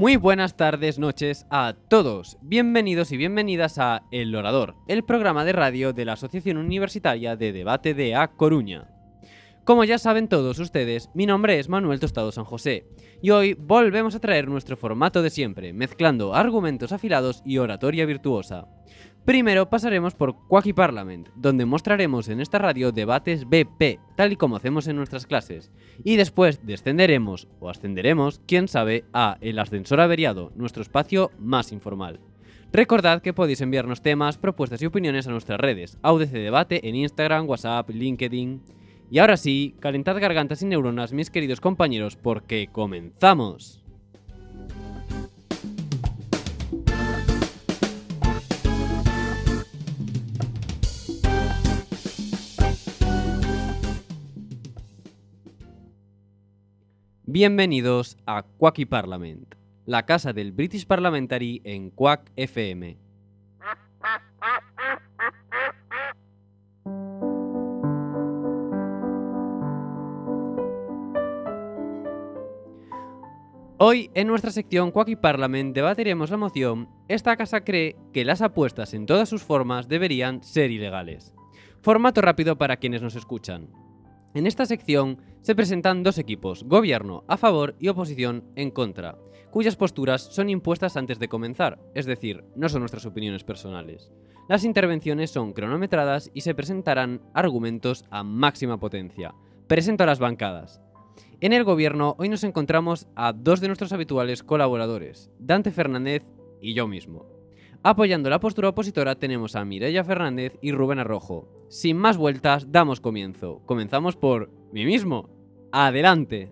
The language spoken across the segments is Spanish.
Muy buenas tardes, noches a todos. Bienvenidos y bienvenidas a El Orador, el programa de radio de la Asociación Universitaria de Debate de A Coruña. Como ya saben todos ustedes, mi nombre es Manuel Tostado San José y hoy volvemos a traer nuestro formato de siempre, mezclando argumentos afilados y oratoria virtuosa. Primero pasaremos por Quacky Parliament, donde mostraremos en esta radio debates BP, tal y como hacemos en nuestras clases. Y después descenderemos, o ascenderemos, quién sabe, a El Ascensor Averiado, nuestro espacio más informal. Recordad que podéis enviarnos temas, propuestas y opiniones a nuestras redes, AUDC Debate en Instagram, WhatsApp, LinkedIn. Y ahora sí, calentad gargantas y neuronas, mis queridos compañeros, porque comenzamos. Bienvenidos a Quacky Parliament, la casa del British Parliamentary en Quack FM. Hoy, en nuestra sección Quacky Parliament, debatiremos la moción "Esta casa cree que las apuestas en todas sus formas deberían ser ilegales". Formato rápido para quienes nos escuchan. En esta sección se presentan dos equipos, gobierno a favor y oposición en contra, cuyas posturas son impuestas antes de comenzar, es decir, no son nuestras opiniones personales. Las intervenciones son cronometradas y se presentarán argumentos a máxima potencia. Presento a las bancadas. En el gobierno hoy nos encontramos a dos de nuestros habituales colaboradores, Dante Fernández y yo mismo. Apoyando la postura opositora tenemos a Mireia Fernández y Rubén Arrojo. Sin más vueltas, damos comienzo. Comenzamos por mí mismo. ¡Adelante!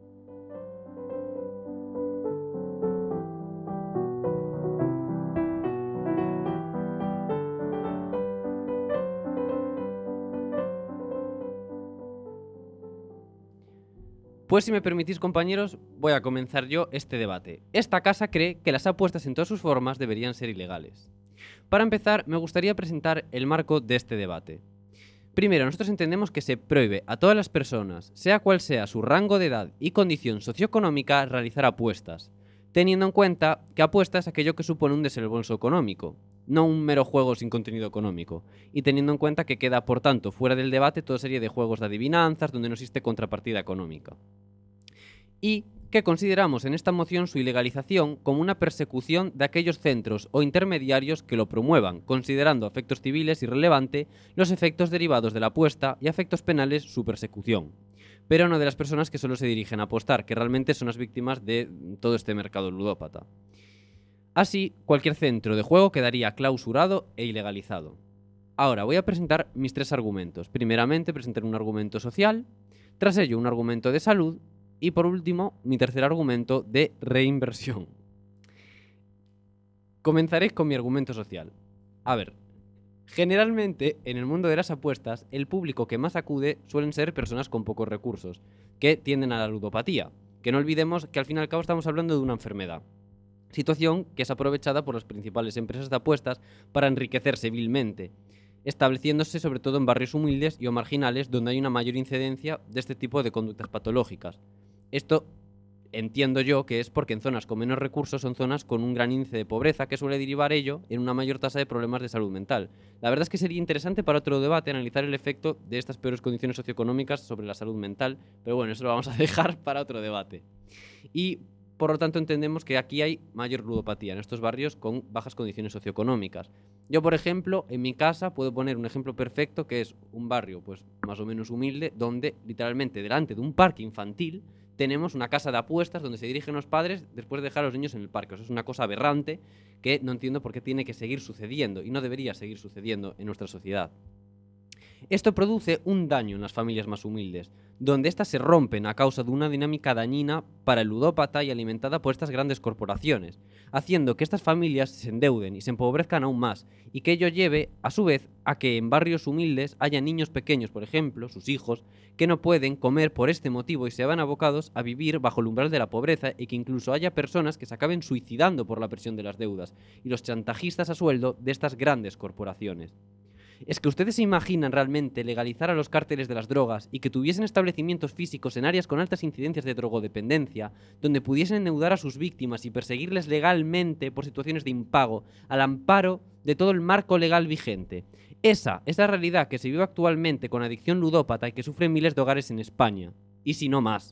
Pues si me permitís, compañeros, voy a comenzar yo este debate. Esta casa cree que las apuestas en todas sus formas deberían ser ilegales. Para empezar, me gustaría presentar el marco de este debate. Primero, nosotros entendemos que se prohíbe a todas las personas, sea cual sea su rango de edad y condición socioeconómica, realizar apuestas, teniendo en cuenta que apuesta es aquello que supone un desembolso económico, no un mero juego sin contenido económico, y teniendo en cuenta que queda, por tanto, fuera del debate toda serie de juegos de adivinanzas donde no existe contrapartida económica. Y que consideramos en esta moción su ilegalización como una persecución de aquellos centros o intermediarios que lo promuevan, considerando a efectos civiles irrelevante los efectos derivados de la apuesta y a efectos penales su persecución, pero no de las personas que solo se dirigen a apostar, que realmente son las víctimas de todo este mercado ludópata. Así, cualquier centro de juego quedaría clausurado e ilegalizado. Ahora voy a presentar mis tres argumentos. Primeramente presentaré un argumento social, tras ello un argumento de salud y por último mi tercer argumento de reinversión. Comenzaré con mi argumento social. A ver, generalmente en el mundo de las apuestas el público que más acude suelen ser personas con pocos recursos, que tienden a la ludopatía, que no olvidemos que al fin y al cabo estamos hablando de una enfermedad. Situación que es aprovechada por las principales empresas de apuestas para enriquecerse vilmente, estableciéndose sobre todo en barrios humildes y o marginales donde hay una mayor incidencia de este tipo de conductas patológicas. Esto entiendo yo que es porque en zonas con menos recursos son zonas con un gran índice de pobreza que suele derivar ello en una mayor tasa de problemas de salud mental. La verdad es que sería interesante para otro debate analizar el efecto de estas peores condiciones socioeconómicas sobre la salud mental, pero bueno, eso lo vamos a dejar para otro debate. Y por lo tanto entendemos que aquí hay mayor ludopatía en estos barrios con bajas condiciones socioeconómicas. Yo, por ejemplo, en mi casa puedo poner un ejemplo perfecto que es un barrio pues más o menos humilde donde literalmente delante de un parque infantil tenemos una casa de apuestas donde se dirigen los padres después de dejar a los niños en el parque. O sea, es una cosa aberrante que no entiendo por qué tiene que seguir sucediendo y no debería seguir sucediendo en nuestra sociedad. Esto produce un daño en las familias más humildes, donde éstas se rompen a causa de una dinámica dañina para el ludópata y alimentada por estas grandes corporaciones, haciendo que estas familias se endeuden y se empobrezcan aún más, y que ello lleve, a su vez, a que en barrios humildes haya niños pequeños, por ejemplo, sus hijos, que no pueden comer por este motivo y se van abocados a vivir bajo el umbral de la pobreza y que incluso haya personas que se acaben suicidando por la presión de las deudas y los chantajistas a sueldo de estas grandes corporaciones. ¿Es que ustedes se imaginan realmente legalizar a los cárteles de las drogas y que tuviesen establecimientos físicos en áreas con altas incidencias de drogodependencia, donde pudiesen endeudar a sus víctimas y perseguirles legalmente por situaciones de impago, al amparo de todo el marco legal vigente? Esa es la realidad que se vive actualmente con adicción ludópata y que sufren miles de hogares en España. Y si no más.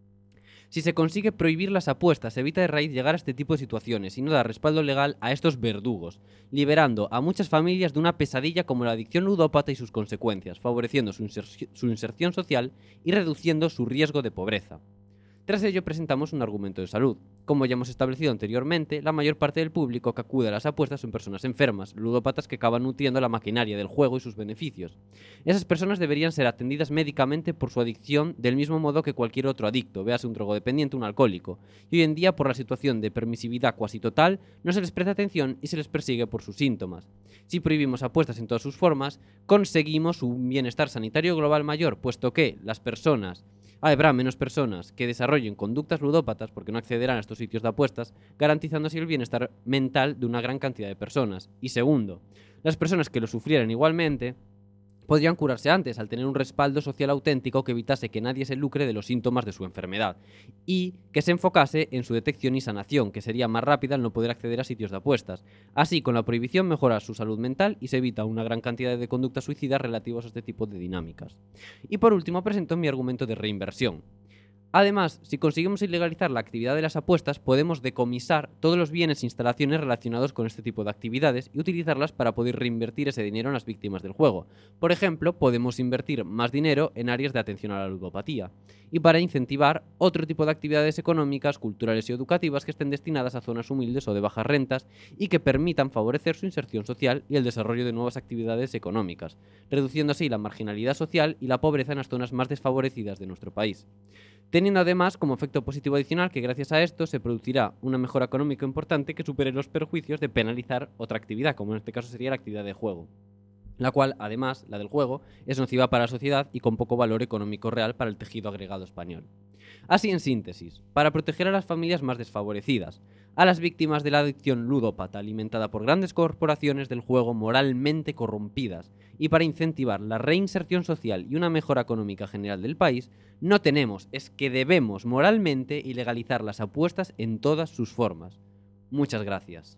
Si se consigue prohibir las apuestas, se evita de raíz llegar a este tipo de situaciones y no dar respaldo legal a estos verdugos, liberando a muchas familias de una pesadilla como la adicción ludópata y sus consecuencias, favoreciendo su inserción social y reduciendo su riesgo de pobreza. Tras ello presentamos un argumento de salud. Como ya hemos establecido anteriormente, la mayor parte del público que acude a las apuestas son personas enfermas, ludópatas que acaban nutriendo la maquinaria del juego y sus beneficios. Esas personas deberían ser atendidas médicamente por su adicción del mismo modo que cualquier otro adicto, véase un drogodependiente o un alcohólico. Y hoy en día, por la situación de permisividad cuasi total, no se les presta atención y se les persigue por sus síntomas. Si prohibimos apuestas en todas sus formas, conseguimos un bienestar sanitario global mayor, puesto que las personas habrá menos personas que desarrollen conductas ludópatas porque no accederán a estos sitios de apuestas, garantizando así el bienestar mental de una gran cantidad de personas. Y segundo, las personas que lo sufrieran igualmente podrían curarse antes al tener un respaldo social auténtico que evitase que nadie se lucre de los síntomas de su enfermedad y que se enfocase en su detección y sanación, que sería más rápida al no poder acceder a sitios de apuestas. Así, con la prohibición mejora su salud mental y se evita una gran cantidad de conductas suicidas relativas a este tipo de dinámicas. Y por último presento mi argumento de reinversión. Además, si conseguimos ilegalizar la actividad de las apuestas, podemos decomisar todos los bienes e instalaciones relacionados con este tipo de actividades y utilizarlas para poder reinvertir ese dinero en las víctimas del juego. Por ejemplo, podemos invertir más dinero en áreas de atención a la ludopatía y para incentivar otro tipo de actividades económicas, culturales y educativas que estén destinadas a zonas humildes o de bajas rentas y que permitan favorecer su inserción social y el desarrollo de nuevas actividades económicas, reduciendo así la marginalidad social y la pobreza en las zonas más desfavorecidas de nuestro país, teniendo además como efecto positivo adicional que gracias a esto se producirá una mejora económica importante que supere los perjuicios de penalizar otra actividad, como en este caso sería la actividad de juego, la cual, además, la del juego, es nociva para la sociedad y con poco valor económico real para el tejido agregado español. Así, en síntesis, para proteger a las familias más desfavorecidas, a las víctimas de la adicción ludópata alimentada por grandes corporaciones del juego moralmente corrompidas y para incentivar la reinserción social y una mejora económica general del país, no tenemos, es que debemos moralmente ilegalizar las apuestas en todas sus formas. Muchas gracias.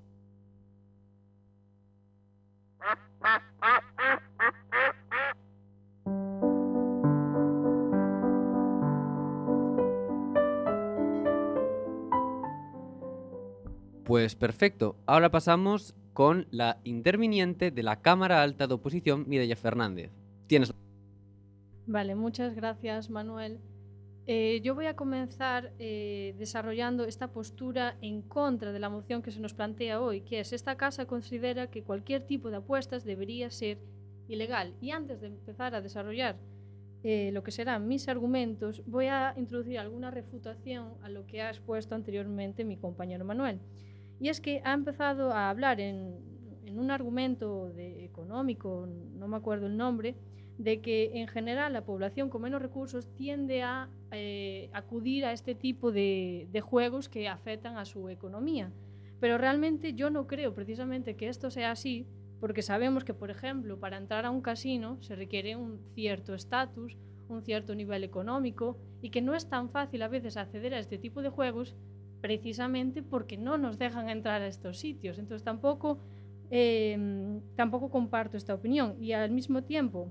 Pues perfecto, ahora pasamos con la interviniente de la Cámara Alta de Oposición, Mireia Fernández. Tienes... Vale, muchas gracias, Manuel. Yo voy a comenzar desarrollando esta postura en contra de la moción que se nos plantea hoy, que es: esta casa considera que cualquier tipo de apuestas debería ser ilegal. Y antes de empezar a desarrollar lo que serán mis argumentos, voy a introducir alguna refutación a lo que ha expuesto anteriormente mi compañero Manuel. Y es que ha empezado a hablar en un argumento económico, no me acuerdo el nombre, de que en general la población con menos recursos tiende a acudir a este tipo de juegos que afectan a su economía. Pero realmente yo no creo precisamente que esto sea así, porque sabemos que, por ejemplo, para entrar a un casino se requiere un cierto estatus, un cierto nivel económico, y que no es tan fácil a veces acceder a este tipo de juegos precisamente porque no nos dejan entrar a estos sitios. Entonces tampoco comparto esta opinión. Y al mismo tiempo,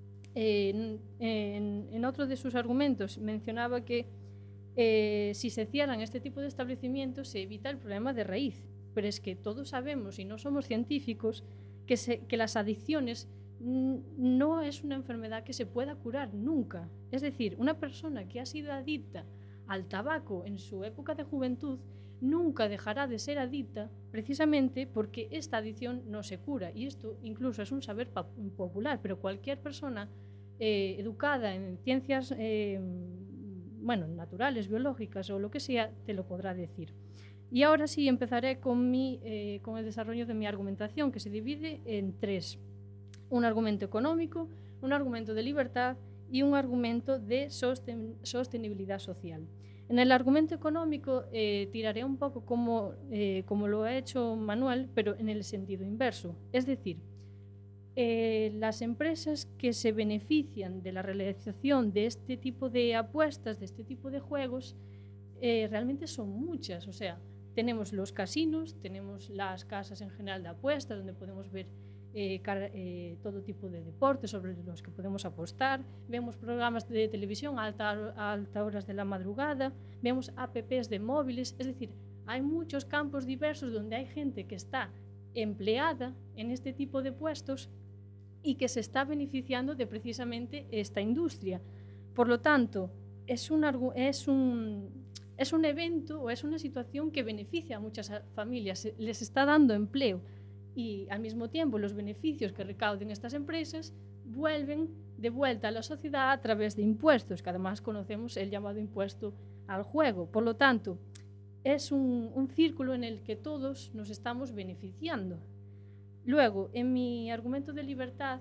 en otro de sus argumentos mencionaba que si se cierran este tipo de establecimientos se evita el problema de raíz. Pero es que todos sabemos, y no somos científicos, que las adicciones no es una enfermedad que se pueda curar nunca. Es decir, una persona que ha sido adicta al tabaco en su época de juventud nunca dejará de ser adicta, precisamente porque esta adicción no se cura. Y esto incluso es un saber popular, pero cualquier persona educada en ciencias naturales, biológicas o lo que sea, te lo podrá decir. Y ahora sí empezaré con el desarrollo de mi argumentación, que se divide en tres: un argumento económico, un argumento de libertad y un argumento de sostenibilidad social. En el argumento económico tiraré un poco como lo ha hecho Manuel, pero en el sentido inverso. Es decir, las empresas que se benefician de la realización de este tipo de apuestas, de este tipo de juegos, realmente son muchas. O sea, tenemos los casinos, tenemos las casas en general de apuestas, donde podemos ver todo tipo de deportes sobre los que podemos apostar, vemos programas de televisión a altas horas de la madrugada, vemos apps de móviles, es decir, hay muchos campos diversos donde hay gente que está empleada en este tipo de puestos y que se está beneficiando de precisamente esta industria. Por lo tanto, es un evento o es una situación que beneficia a muchas familias, les está dando empleo y al mismo tiempo los beneficios que recauden estas empresas vuelven de vuelta a la sociedad a través de impuestos, que además conocemos el llamado impuesto al juego. Por lo tanto, es un círculo en el que todos nos estamos beneficiando. Luego, en mi argumento de libertad,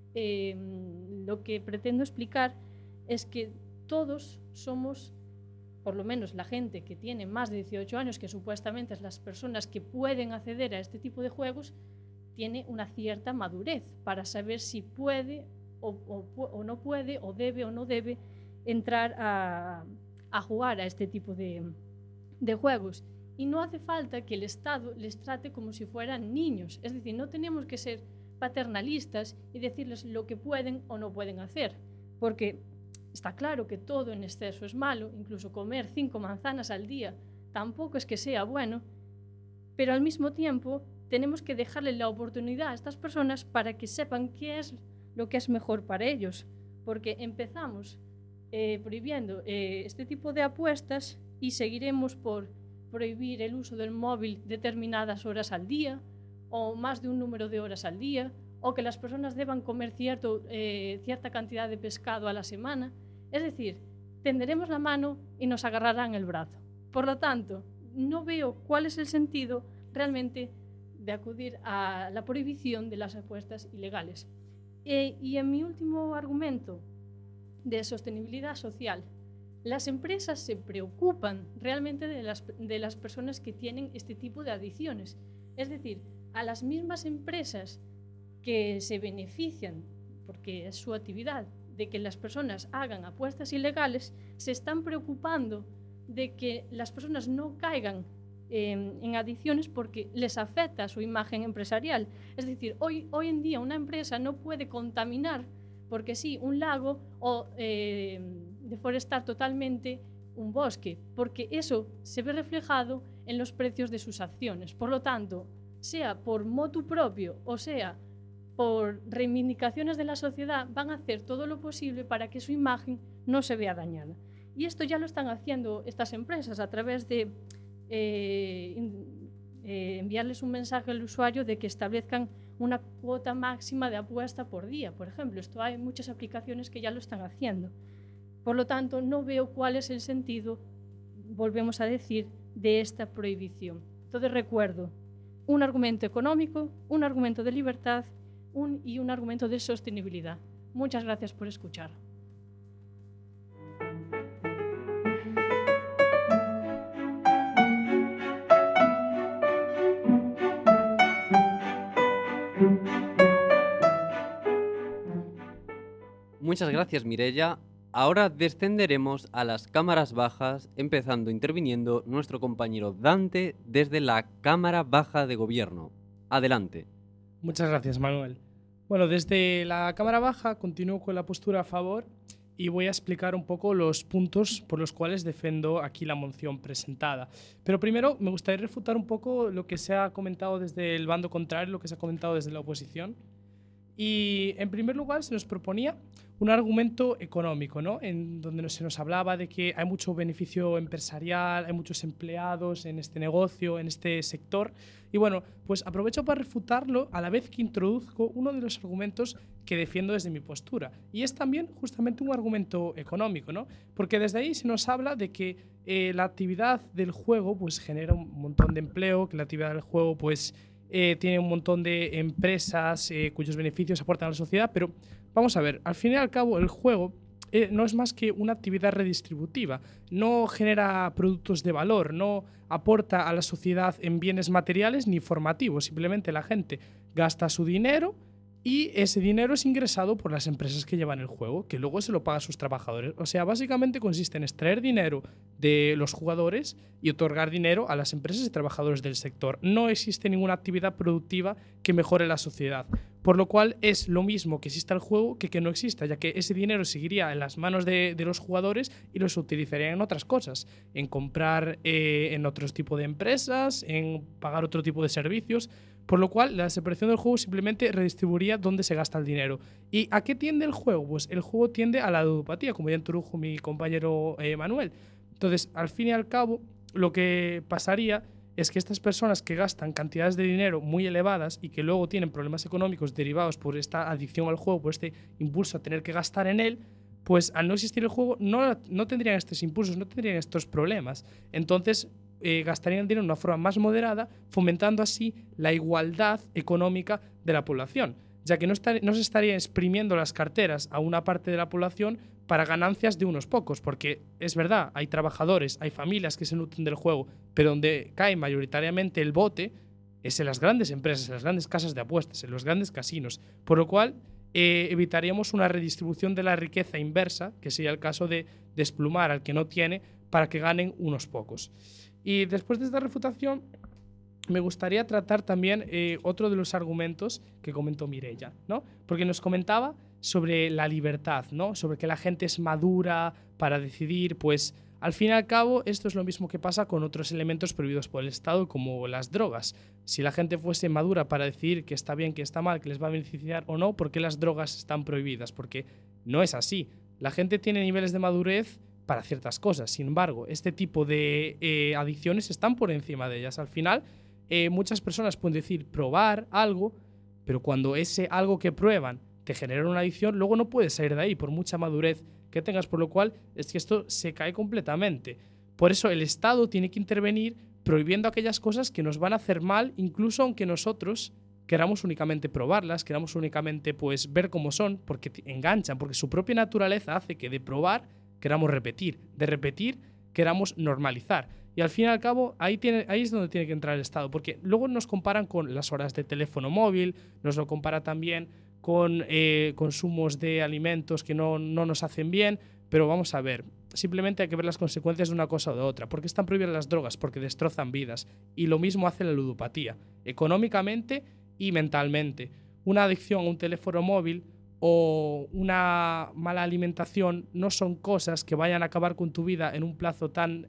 lo que pretendo explicar es que todos somos, por lo menos la gente que tiene más de 18 años, que supuestamente es las personas que pueden acceder a este tipo de juegos, tiene una cierta madurez para saber si puede o no puede, o debe o no debe entrar a jugar a este tipo de juegos. Y no hace falta que el Estado les trate como si fueran niños. Es decir, no tenemos que ser paternalistas y decirles lo que pueden o no pueden hacer, porque está claro que todo en exceso es malo, incluso comer 5 manzanas al día tampoco es que sea bueno, pero al mismo tiempo tenemos que dejarle la oportunidad a estas personas para que sepan qué es lo que es mejor para ellos, porque empezamos prohibiendo este tipo de apuestas y seguiremos por prohibir el uso del móvil determinadas horas al día o más de un número de horas al día, o que las personas deban comer cierta cantidad de pescado a la semana. Es decir, tenderemos la mano y nos agarrarán el brazo. Por lo tanto, no veo cuál es el sentido realmente de acudir a la prohibición de las apuestas ilegales. Y en mi último argumento de sostenibilidad social, las empresas se preocupan realmente de las personas que tienen este tipo de adicciones. Es decir, a las mismas empresas que se benefician, porque es su actividad, de que las personas hagan apuestas ilegales, se están preocupando de que las personas no caigan en adicciones porque les afecta su imagen empresarial. Es decir, hoy en día una empresa no puede contaminar porque sí, un lago o deforestar totalmente un bosque, porque eso se ve reflejado en los precios de sus acciones. Por lo tanto, sea por motu propio o sea por reivindicaciones de la sociedad, van a hacer todo lo posible para que su imagen no se vea dañada. Y esto ya lo están haciendo estas empresas a través de enviarles un mensaje al usuario de que establezcan una cuota máxima de apuesta por día, por ejemplo. Esto hay muchas aplicaciones que ya lo están haciendo. Por lo tanto, no veo cuál es el sentido, volvemos a decir, de esta prohibición. Entonces recuerdo, un argumento económico, un argumento de libertad y un argumento de sostenibilidad. Muchas gracias por escuchar. Muchas gracias, Mireia. Ahora descenderemos a las cámaras bajas, empezando interviniendo nuestro compañero Dante desde la Cámara Baja de Gobierno. Adelante. Muchas gracias, Manuel. Bueno, desde la Cámara Baja continúo con la postura a favor y voy a explicar un poco los puntos por los cuales defiendo aquí la moción presentada. Pero primero me gustaría refutar un poco lo que se ha comentado desde el bando contrario, lo que se ha comentado desde la oposición. Y en primer lugar se nos proponía un argumento económico, ¿no? En donde se nos hablaba de que hay mucho beneficio empresarial, hay muchos empleados en este negocio, en este sector. Y bueno, pues aprovecho para refutarlo a la vez que introduzco uno de los argumentos que defiendo desde mi postura. Y es también justamente un argumento económico, ¿no? Porque desde ahí se nos habla de que la actividad del juego pues genera un montón de empleo, que la actividad del juego pues tiene un montón de empresas cuyos beneficios aportan a la sociedad, pero vamos a ver, al fin y al cabo el juego no es más que una actividad redistributiva, no genera productos de valor, no aporta a la sociedad en bienes materiales ni formativos, simplemente la gente gasta su dinero y ese dinero es ingresado por las empresas que llevan el juego, que luego se lo pagan a sus trabajadores. O sea, básicamente consiste en extraer dinero de los jugadores y otorgar dinero a las empresas y trabajadores del sector. No existe ninguna actividad productiva que mejore la sociedad. Por lo cual es lo mismo que exista el juego que no exista, ya que ese dinero seguiría en las manos de los jugadores y los utilizarían en otras cosas, en comprar en otros tipos de empresas, en pagar otro tipo de servicios. Por lo cual, la desaparición del juego simplemente redistribuiría dónde se gasta el dinero. ¿Y a qué tiende el juego? Pues el juego tiende a la ludopatía, como ya introdujo mi compañero Manuel. Entonces, al fin y al cabo, lo que pasaría es que estas personas que gastan cantidades de dinero muy elevadas y que luego tienen problemas económicos derivados por esta adicción al juego, por este impulso a tener que gastar en él, pues al no existir el juego no tendrían estos impulsos, no tendrían estos problemas. Entonces, gastarían el dinero de una forma más moderada, fomentando así la igualdad económica de la población, ya que no se estaría exprimiendo las carteras a una parte de la población para ganancias de unos pocos, porque es verdad, hay trabajadores, hay familias que se nutren del juego, pero donde cae mayoritariamente el bote es en las grandes empresas, en las grandes casas de apuestas, en los grandes casinos, por lo cual evitaríamos una redistribución de la riqueza inversa, que sería el caso de desplumar al que no tiene para que ganen unos pocos. Y después de esta refutación, me gustaría tratar también otro de los argumentos que comentó Mireia, ¿no? Porque nos comentaba sobre la libertad, ¿no? Sobre que la gente es madura para decidir, pues al fin y al cabo esto es lo mismo que pasa con otros elementos prohibidos por el Estado como las drogas. Si la gente fuese madura para decidir que está bien, que está mal, que les va a beneficiar o no, ¿por qué las drogas están prohibidas? Porque no es así. La gente tiene niveles de madurez para ciertas cosas. Sin embargo, este tipo de adicciones están por encima de ellas. Al final, muchas personas pueden decir probar algo, pero cuando ese algo que prueban te genera una adicción, luego no puedes salir de ahí por mucha madurez que tengas, por lo cual es que esto se cae completamente. Por eso el Estado tiene que intervenir prohibiendo aquellas cosas que nos van a hacer mal, incluso aunque nosotros queramos únicamente probarlas, queramos únicamente pues ver cómo son, porque enganchan, porque su propia naturaleza hace que de probar queramos repetir, de repetir queramos normalizar. Y al fin y al cabo, ahí es donde tiene que entrar el Estado, porque luego nos comparan con las horas de teléfono móvil, nos lo compara también con consumos de alimentos que no nos hacen bien, pero vamos a ver, simplemente hay que ver las consecuencias de una cosa o de otra. ¿Por qué están prohibidas las drogas? Porque destrozan vidas. Y lo mismo hace la ludopatía, económicamente y mentalmente. Una adicción a un teléfono móvil o una mala alimentación no son cosas que vayan a acabar con tu vida en un plazo tan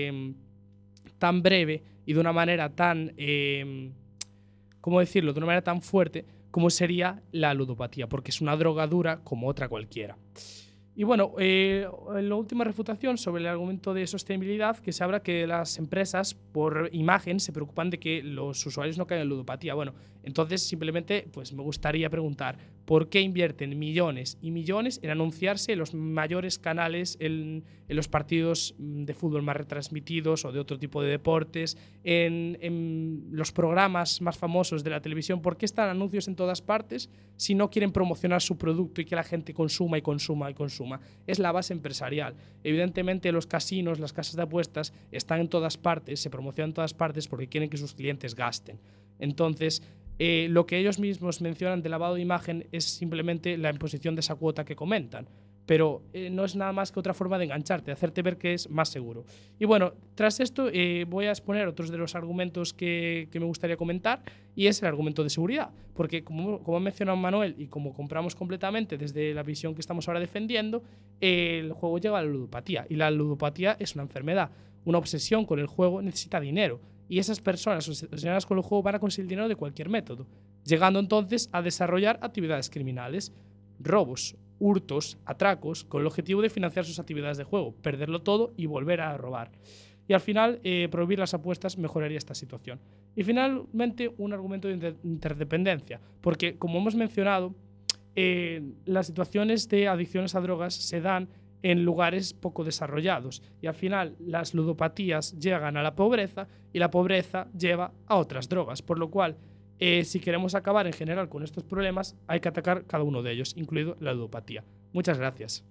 breve y de una manera tan, ¿cómo decirlo?, de una manera tan fuerte como sería la ludopatía, porque es una droga dura como otra cualquiera. Y bueno, la última refutación sobre el argumento de sostenibilidad, que se habla que las empresas por imagen se preocupan de que los usuarios no caigan en ludopatía. Bueno, entonces simplemente pues me gustaría preguntar ¿por qué invierten millones y millones en anunciarse en los mayores canales, en los partidos de fútbol más retransmitidos o de otro tipo de deportes, en los programas más famosos de la televisión? ¿Por qué están anuncios en todas partes si no quieren promocionar su producto y que la gente consuma y consuma y consuma? Es la base empresarial. Evidentemente los casinos, las casas de apuestas están en todas partes, se promocionan en todas partes porque quieren que sus clientes gasten. Entonces, lo que ellos mismos mencionan de lavado de imagen es simplemente la imposición de esa cuota que comentan, pero no es nada más que otra forma de engancharte, de hacerte ver que es más seguro. Y bueno, tras esto voy a exponer otros de los argumentos que me gustaría comentar, y es el argumento de seguridad, porque como ha mencionado Manuel y como compramos completamente desde la visión que estamos ahora defendiendo, el juego lleva a la ludopatía, y la ludopatía es una enfermedad. Una obsesión con el juego necesita dinero, y esas personas obsesionadas con el juego van a conseguir dinero de cualquier método, llegando entonces a desarrollar actividades criminales, robos, hurtos, atracos, con el objetivo de financiar sus actividades de juego, perderlo todo y volver a robar. Y al final, prohibir las apuestas mejoraría esta situación. Y finalmente, un argumento de interdependencia, porque como hemos mencionado, las situaciones de adicciones a drogas se dan en lugares poco desarrollados, y al final las ludopatías llegan a la pobreza y la pobreza lleva a otras drogas, por lo cual si queremos acabar en general con estos problemas hay que atacar cada uno de ellos, incluido la ludopatía. Muchas gracias.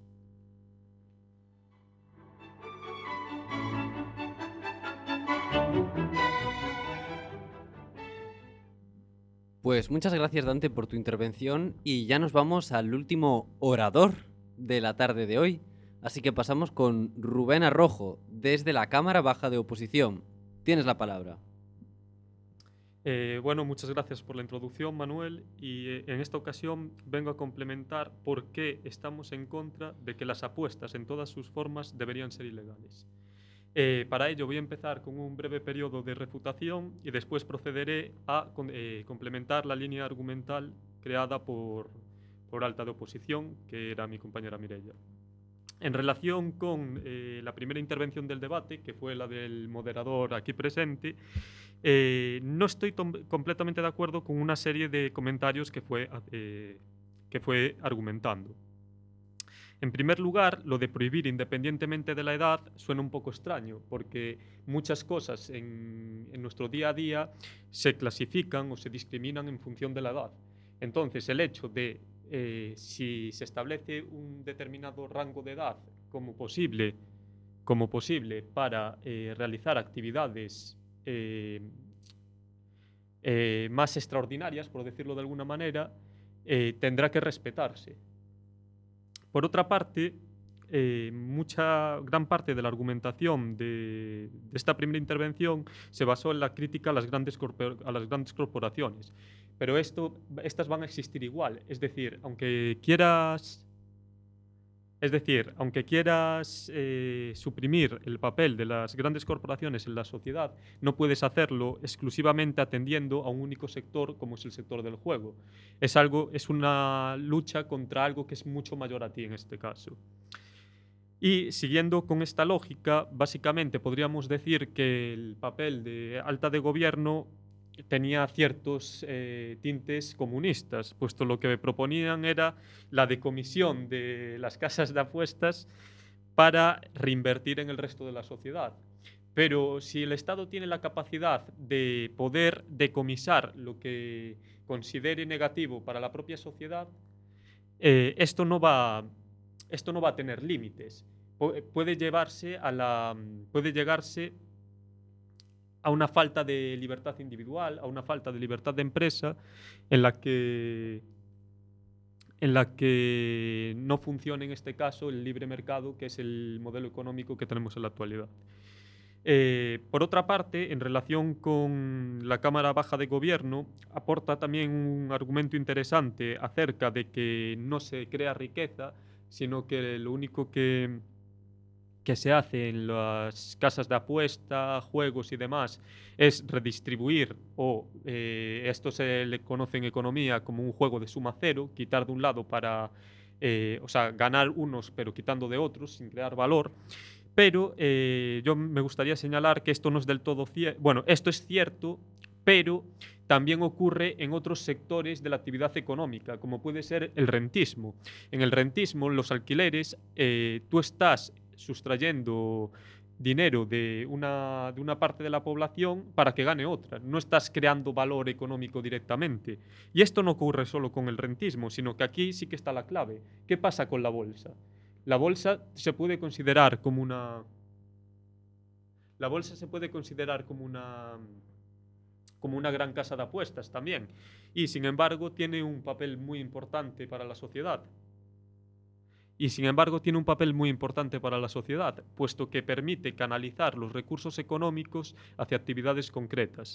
Pues muchas gracias, Dante, por tu intervención y ya nos vamos al último orador de la tarde de hoy. Así que pasamos con Rubén Arrojo, desde la Cámara Baja de Oposición. Tienes la palabra. Bueno, muchas gracias por la introducción, Manuel, y en esta ocasión vengo a complementar por qué estamos en contra de que las apuestas en todas sus formas deberían ser ilegales. Para ello voy a empezar con un breve periodo de refutación y después procederé a complementar la línea argumental creada por Alta de Oposición, que era mi compañera Mireia. En relación con la primera intervención del debate, que fue la del moderador aquí presente, no estoy completamente de acuerdo con una serie de comentarios que fue argumentando. En primer lugar, lo de prohibir independientemente de la edad suena un poco extraño, porque muchas cosas en nuestro día a día se clasifican o se discriminan en función de la edad. Entonces, el hecho de si se establece un determinado rango de edad como posible para realizar actividades más extraordinarias, por decirlo de alguna manera, tendrá que respetarse. Por otra parte, gran parte de la argumentación de esta primera intervención se basó en la crítica a las grandes corporaciones. Pero estas van a existir igual. Es decir, aunque quieras suprimir el papel de las grandes corporaciones en la sociedad, no puedes hacerlo exclusivamente atendiendo a un único sector como es el sector del juego. Es una lucha contra algo que es mucho mayor a ti en este caso. Y siguiendo con esta lógica, básicamente podríamos decir que el papel de Alta de Gobierno tenía ciertos tintes comunistas, puesto lo que proponían era la decomisión de las casas de apuestas para reinvertir en el resto de la sociedad. Pero si el Estado tiene la capacidad de poder decomisar lo que considere negativo para la propia sociedad, esto no va a tener límites. Puede llegarse a una falta de libertad individual, a una falta de libertad de empresa en la que no funcione en este caso el libre mercado, que es el modelo económico que tenemos en la actualidad. Por otra parte, en relación con la Cámara Baja de Gobierno, aporta también un argumento interesante acerca de que no se crea riqueza, sino que lo único que se hace en las casas de apuesta, juegos y demás, es redistribuir, o esto se le conoce en economía como un juego de suma cero, quitar de un lado para, ganar unos pero quitando de otros, sin crear valor. Pero yo me gustaría señalar que esto no es del todo cierto. Bueno, esto es cierto, pero también ocurre en otros sectores de la actividad económica, como puede ser el rentismo. En el rentismo, los alquileres, tú estás sustrayendo dinero de una parte de la población para que gane otra. No estás creando valor económico directamente. Y esto no ocurre solo con el rentismo, sino que aquí sí que está la clave. ¿Qué pasa con la bolsa? La bolsa se puede considerar como una gran casa de apuestas también. Y sin embargo tiene un papel muy importante para la sociedad. Puesto que permite canalizar los recursos económicos hacia actividades concretas.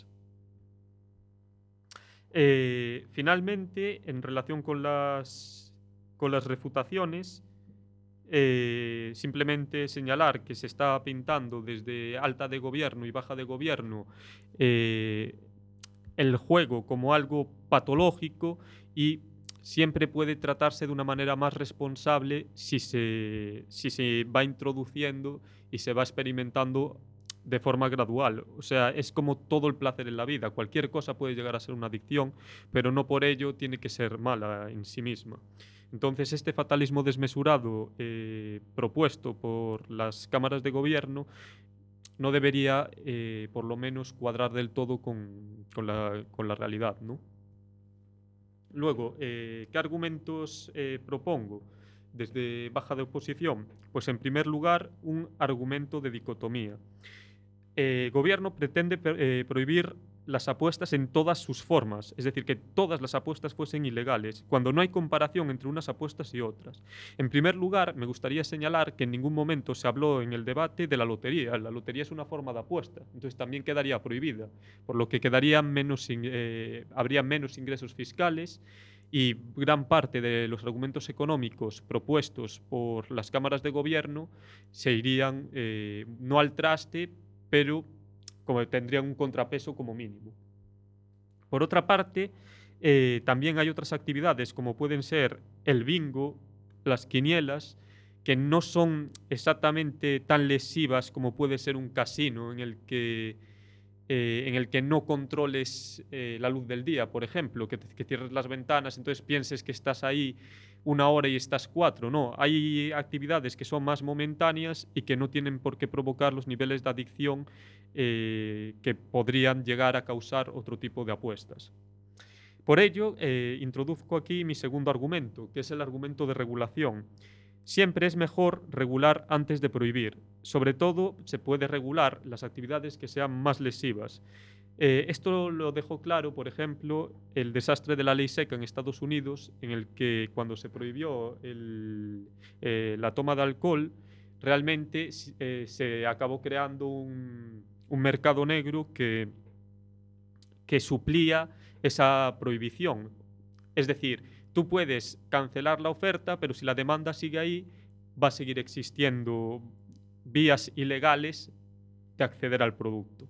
Finalmente, en relación con las refutaciones, simplemente señalar que se está pintando desde Alta de Gobierno y Baja de Gobierno el juego como algo patológico, y siempre puede tratarse de una manera más responsable si se va introduciendo y se va experimentando de forma gradual. O sea, es como todo el placer en la vida. Cualquier cosa puede llegar a ser una adicción, pero no por ello tiene que ser mala en sí misma. Entonces, este fatalismo desmesurado propuesto por las cámaras de gobierno no debería, por lo menos, cuadrar del todo con la realidad, ¿no? Luego, ¿qué argumentos propongo desde Baja de Oposición? Pues, en primer lugar, un argumento de dicotomía. Gobierno pretende prohibir las apuestas en todas sus formas, es decir, que todas las apuestas fuesen ilegales, cuando no hay comparación entre unas apuestas y otras. En primer lugar, me gustaría señalar que en ningún momento se habló en el debate de la lotería. La lotería es una forma de apuesta, entonces también quedaría prohibida, por lo que habría menos ingresos fiscales y gran parte de los argumentos económicos propuestos por las cámaras de gobierno se irían no al traste, pero como tendrían un contrapeso como mínimo. Por otra parte, también hay otras actividades como pueden ser el bingo, las quinielas, que no son exactamente tan lesivas como puede ser un casino en el que no controles la luz del día, por ejemplo, que cierres las ventanas, entonces pienses que estás ahí 1 hora y estás 4. No, hay actividades que son más momentáneas y que no tienen por qué provocar los niveles de adicción que podrían llegar a causar otro tipo de apuestas. Por ello, introduzco aquí mi segundo argumento, que es el argumento de regulación. Siempre es mejor regular antes de prohibir. Sobre todo, se puede regular las actividades que sean más lesivas. Esto lo dejó claro, por ejemplo, el desastre de la ley seca en Estados Unidos, en el que cuando se prohibió la toma de alcohol, realmente se acabó creando un mercado negro que suplía esa prohibición. Es decir, tú puedes cancelar la oferta, pero si la demanda sigue ahí, va a seguir existiendo vías ilegales de acceder al producto.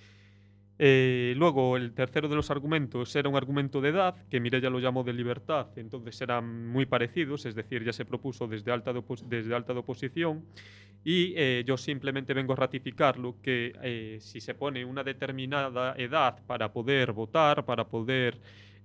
Luego, el tercero de los argumentos era un argumento de edad, que Mireia lo llamó de libertad, entonces eran muy parecidos, es decir, ya se propuso desde alta de oposición, y yo simplemente vengo a ratificarlo, que si se pone una determinada edad para poder votar, para poder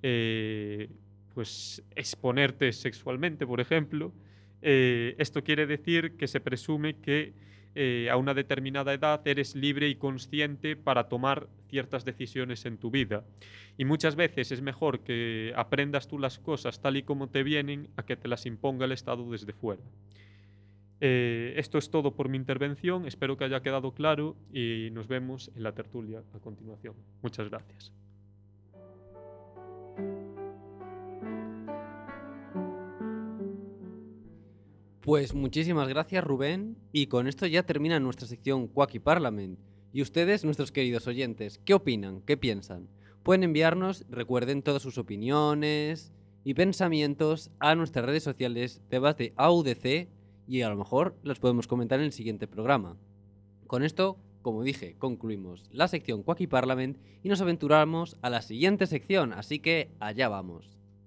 pues exponerte sexualmente, por ejemplo, esto quiere decir que se presume que a una determinada edad eres libre y consciente para tomar ciertas decisiones en tu vida. Y muchas veces es mejor que aprendas tú las cosas tal y como te vienen a que te las imponga el Estado desde fuera. Esto es todo por mi intervención, espero que haya quedado claro y nos vemos en la tertulia a continuación. Muchas gracias. Pues muchísimas gracias, Rubén, y con esto ya termina nuestra sección Quacky Parliament. Y ustedes, nuestros queridos oyentes, ¿qué opinan? ¿Qué piensan? Pueden enviarnos, recuerden, todas sus opiniones y pensamientos a nuestras redes sociales Debate AUDC y a lo mejor las podemos comentar en el siguiente programa. Con esto, como dije, concluimos la sección Quacky Parliament y nos aventuramos a la siguiente sección, así que allá vamos.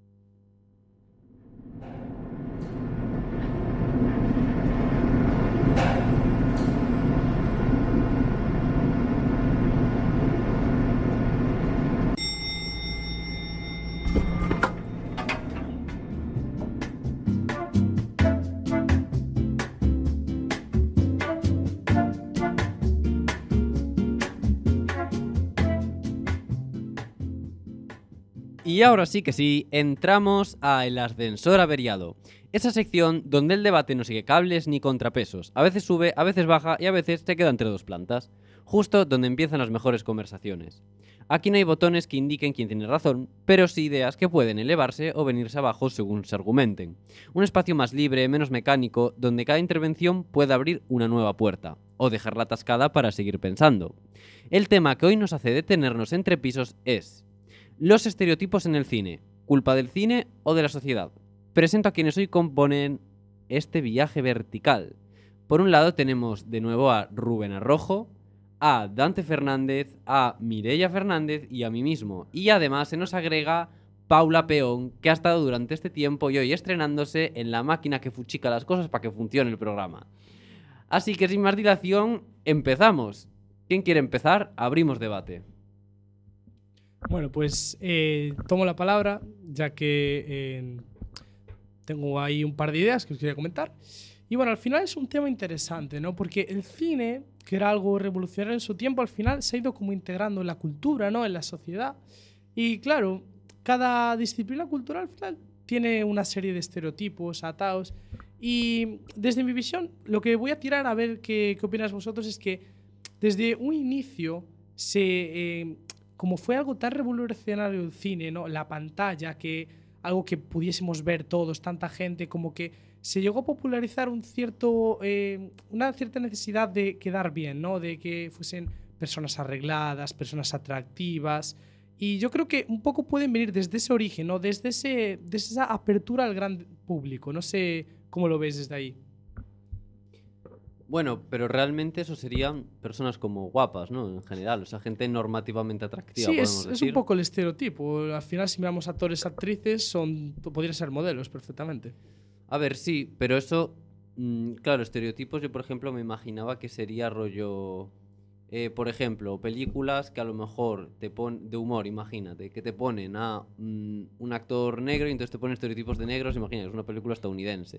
Y ahora sí que sí, entramos a El Ascensor Averiado, esa sección donde el debate no sigue cables ni contrapesos, a veces sube, a veces baja y a veces se queda entre dos plantas, justo donde empiezan las mejores conversaciones. Aquí no hay botones que indiquen quién tiene razón, pero sí ideas que pueden elevarse o venirse abajo según se argumenten. Un espacio más libre, menos mecánico, donde cada intervención pueda abrir una nueva puerta, o dejarla atascada para seguir pensando. El tema que hoy nos hace detenernos entre pisos es: los estereotipos en el cine, ¿culpa del cine o de la sociedad? Presento a quienes hoy componen este viaje vertical. Por un lado tenemos de nuevo a Rubén Arrojo, a Dante Fernández, a Mireia Fernández y a mí mismo. Y además se nos agrega Paula Peón, que ha estado durante este tiempo y hoy estrenándose en la máquina que fuchica las cosas para que funcione el programa. Así que sin más dilación, empezamos. ¿Quién quiere empezar? Abrimos debate. Bueno, pues tomo la palabra, ya que tengo ahí un par de ideas que os quería comentar. Y bueno, al final es un tema interesante, ¿no? Porque el cine, que era algo revolucionario en su tiempo, al final se ha ido como integrando en la cultura, ¿no? En la sociedad. Y claro, cada disciplina cultural al final tiene una serie de estereotipos atados. Y desde mi visión, lo que voy a tirar a ver qué opináis vosotros es que desde un inicio como fue algo tan revolucionario el cine, ¿no? La pantalla, que algo que pudiésemos ver todos, tanta gente, como que se llegó a popularizar una cierta necesidad de quedar bien, ¿no? De que fuesen personas arregladas, personas atractivas. Y yo creo que un poco pueden venir desde ese origen, ¿no? Desde esa apertura al gran público. No sé cómo lo ves desde ahí. Bueno, pero realmente eso serían personas como guapas, ¿no? En general, o sea, gente normativamente atractiva, Sí, podemos es decir. un poco el estereotipo. Al final, si miramos actores, actrices, podrían ser modelos perfectamente. A ver, sí, pero eso, claro, estereotipos, yo por ejemplo me imaginaba que sería rollo, por ejemplo, películas que a lo mejor te ponen, de humor, imagínate, que te ponen a un actor negro y entonces te ponen estereotipos de negros, imagínate, es una película estadounidense.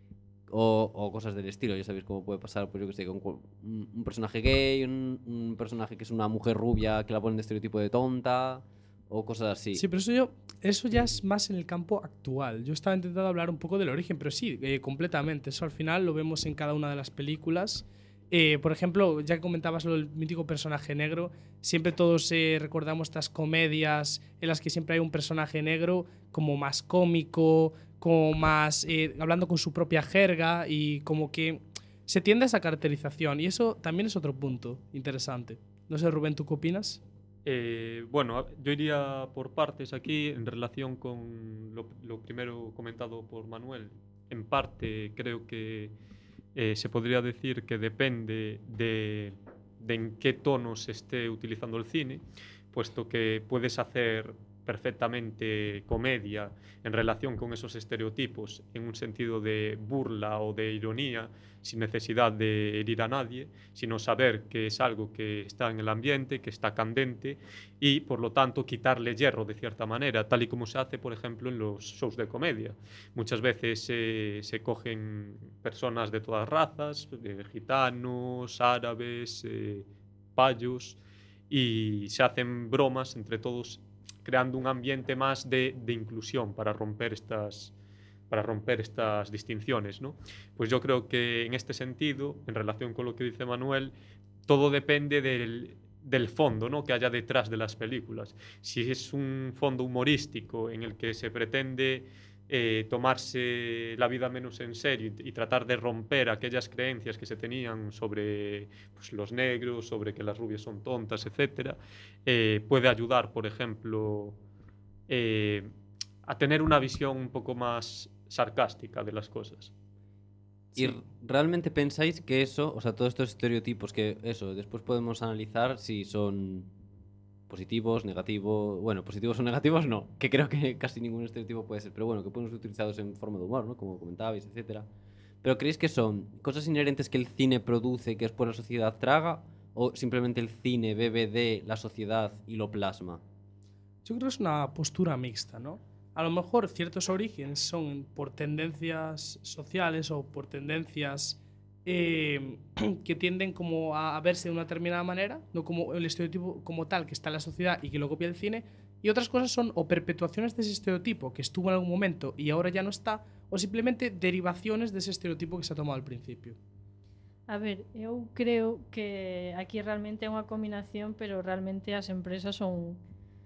O cosas del estilo, ya sabéis cómo puede pasar, pues yo que sé, con un personaje gay, un personaje que es una mujer rubia que la ponen de estereotipo de tonta, o cosas así. Sí, pero eso ya es más en el campo actual. Yo estaba intentando hablar un poco del origen, pero sí, completamente. Eso al final lo vemos en cada una de las películas. Por ejemplo, ya que comentabas lo del mítico personaje negro, siempre todos recordamos estas comedias en las que siempre hay un personaje negro como más cómico, como más hablando con su propia jerga, y como que se tiende a esa caracterización, y eso también es otro punto interesante. No sé, Rubén, ¿tú qué opinas? Bueno, yo iría por partes aquí en relación con lo primero comentado por Manuel. En parte creo que se podría decir que depende de en qué tono se esté utilizando el cine, puesto que puedes hacer perfectamente comedia en relación con esos estereotipos en un sentido de burla o de ironía, sin necesidad de herir a nadie, sino saber que es algo que está en el ambiente, que está candente, y por lo tanto quitarle hierro de cierta manera, tal y como se hace, por ejemplo, en los shows de comedia. Muchas veces se cogen personas de todas razas, gitanos, árabes, payos, y se hacen bromas entre todos, creando un ambiente más de inclusión para romper estas distinciones, ¿no? Pues yo creo que en este sentido, en relación con lo que dice Manuel, todo depende del fondo, ¿no?, que haya detrás de las películas. Si es un fondo humorístico en el que se pretende tomarse la vida menos en serio y tratar de romper aquellas creencias que se tenían sobre, pues, los negros, sobre que las rubias son tontas, etcétera, puede ayudar, por ejemplo, a tener una visión un poco más sarcástica de las cosas. ¿Y realmente pensáis que eso, o sea, todos estos estereotipos, que eso, después podemos analizar si son positivos, negativos, bueno, positivos o negativos no, que creo que casi ningún estereotipo puede ser, pero bueno, que pueden ser utilizados en forma de humor, ¿no? Como comentabais, etcétera. Pero ¿creéis que son cosas inherentes que el cine produce, que después la sociedad traga, o simplemente el cine bebe de la sociedad y lo plasma? Yo creo que es una postura mixta, ¿no? A lo mejor ciertos orígenes son por tendencias sociales o por tendencias que tienden como a verse de una determinada manera, no como el estereotipo como tal que está en la sociedad y que lo copia el cine, y otras cosas son o perpetuaciones de ese estereotipo que estuvo en algún momento y ahora ya no está, o simplemente derivaciones de ese estereotipo que se ha tomado al principio. A ver, eu creo que aquí realmente é unha combinación, pero realmente as empresas son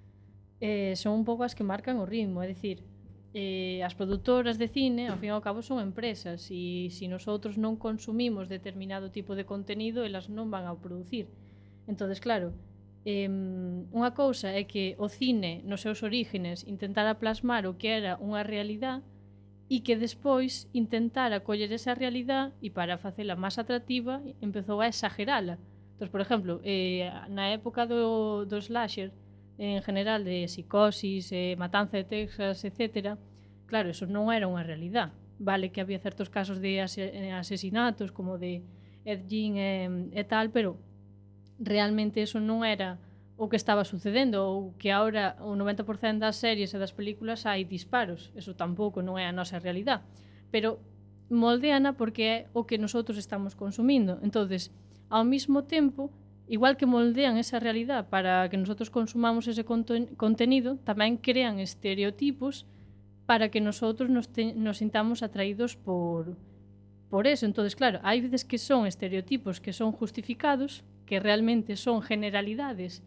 un pouco as que marcan o ritmo, é dicir, as produtoras de cine, ao fin e ao cabo, son empresas, e se nosotros non consumimos determinado tipo de contenido, elas non van a producir. Entonces, claro, unha cousa é que o cine, nos seus orígenes, intentara plasmar o que era unha realidade e que despois intentara coller esa realidade e para facela máis atractiva empezou a exagerala. Entón, por exemplo, na época do slasher, en general de Psicosis, Matanza de Texas, etc. Claro, eso non era unha realidade. Vale que había certos casos de asesinatos como de Ed Gein e tal, pero realmente eso non era o que estaba sucedendo, ou que ahora o 90% das series e das películas hai disparos. Eso tampouco non é a nosa realidade. Pero moldeana porque é o que nosotros estamos consumindo. Entonces, ao mesmo tempo, igual que moldean esa realidade para que nosotros consumamos ese contenido, tamén crean estereotipos para que nosotros nos sintamos atraídos por eso. Entonces, claro, hai veces que son estereotipos que son justificados, que realmente son generalidades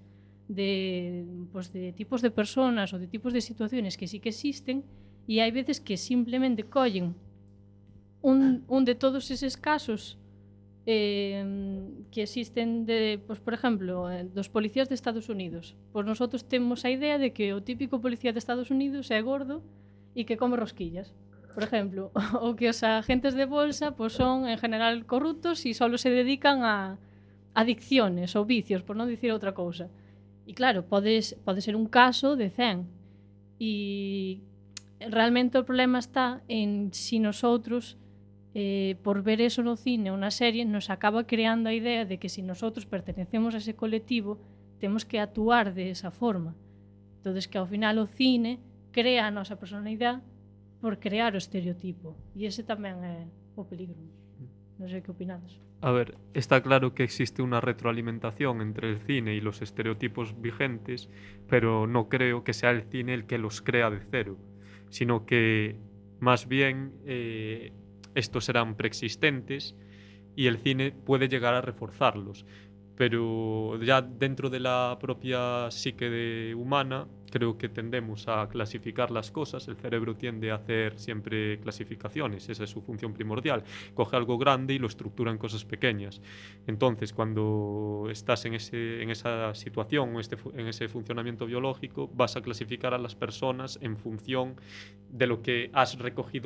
de tipos de personas ou de tipos de situaciones que sí que existen, e hai veces que simplemente collen un de todos eses casos que existen por exemplo, dos policías de Estados Unidos. Pois nosotros temos a idea de que o típico policía de Estados Unidos é gordo e que come rosquillas. Por exemplo, o que os agentes de bolsa pois son en general corruptos e solo se dedican a adicciones ou vicios, por non dicir outra cousa. E claro, pode ser un caso de 100. E realmente o problema está en si nosotros por ver eso no cine ou na serie nos acaba creando a idea de que si nosotros pertenecemos a ese colectivo temos que actuar de esa forma. Entonces que ao final o cine crea a nosa personalidade por crear o estereotipo, e ese tamén é o peligro. Non sei que opinades. A ver, está claro que existe una retroalimentación entre el cine y los estereotipos vigentes, pero no creo que sea el cine el que los crea de cero, sino que más bien estos serán preexistentes y el cine puede llegar a reforzarlos. Pero ya dentro de la propia psique humana, creo que tendemos a clasificar las cosas. El cerebro tiende a hacer siempre clasificaciones, esa es su función primordial. Coge algo grande y lo estructura en cosas pequeñas. Entonces, cuando estás en esa situación, en ese funcionamiento biológico, vas a clasificar a las personas en función de lo que has recogido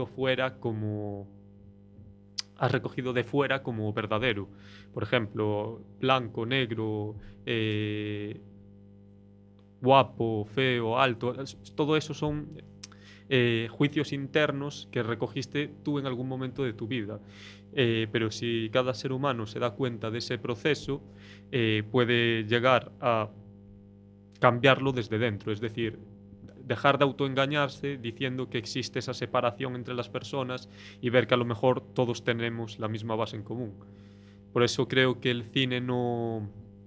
de fuera como verdadero. Por ejemplo, blanco, negro, guapo, feo, alto, todo eso son juicios internos que recogiste tú en algún momento de tu vida. Pero si cada ser humano se da cuenta de ese proceso, puede llegar a cambiarlo desde dentro, es decir, dejar de autoengañarse diciendo que existe esa separación entre las personas y ver que a lo mejor todos tenemos la misma base en común. Por eso creo que el cine no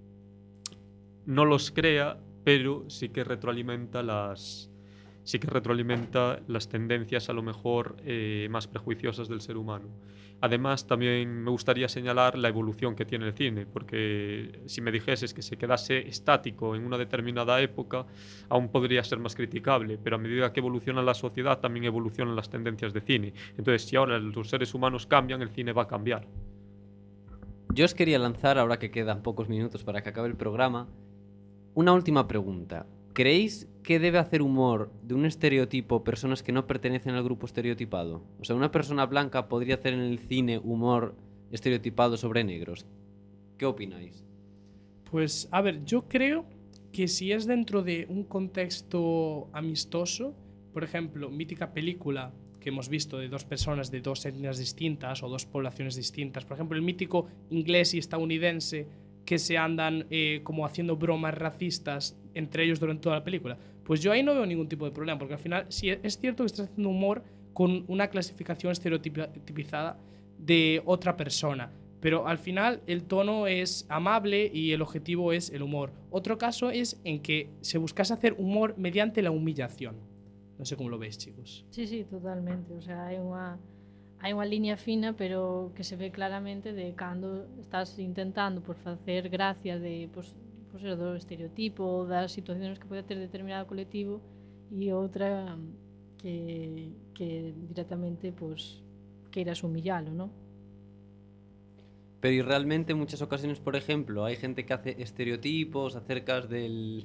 los crea, pero sí que retroalimenta las tendencias a lo mejor más prejuiciosas del ser humano. Además, también me gustaría señalar la evolución que tiene el cine, porque si me dijeses que se quedase estático en una determinada época, aún podría ser más criticable, pero a medida que evoluciona la sociedad, también evolucionan las tendencias de cine. Entonces, si ahora los seres humanos cambian, el cine va a cambiar. Yo os quería lanzar, ahora que quedan pocos minutos para que acabe el programa, una última pregunta. ¿Creéis que debe hacer humor de un estereotipo personas que no pertenecen al grupo estereotipado? O sea, ¿una persona blanca podría hacer en el cine humor estereotipado sobre negros? ¿Qué opináis? Pues, a ver, yo creo que si es dentro de un contexto amistoso, por ejemplo, mítica película que hemos visto de dos personas de dos etnias distintas o dos poblaciones distintas, por ejemplo, el mítico inglés y estadounidense que se andan como haciendo bromas racistas entre ellos durante toda la película, pues yo ahí no veo ningún tipo de problema, porque al final sí es cierto que estás haciendo humor con una clasificación estereotipizada de otra persona, pero al final el tono es amable y el objetivo es el humor. Otro caso es en que se buscase hacer humor mediante la humillación. No sé cómo lo veis, chicos. Sí, totalmente. O sea, hai unha liña fina, pero que se ve claramente de cando estás intentando por facer gracia de do estereotipo, das situacións que pode ter determinado colectivo, e outra que directamente queiras humillalo, ¿no? Pero y realmente en muchas ocasiones, por ejemplo, hay gente que hace estereotipos acerca de,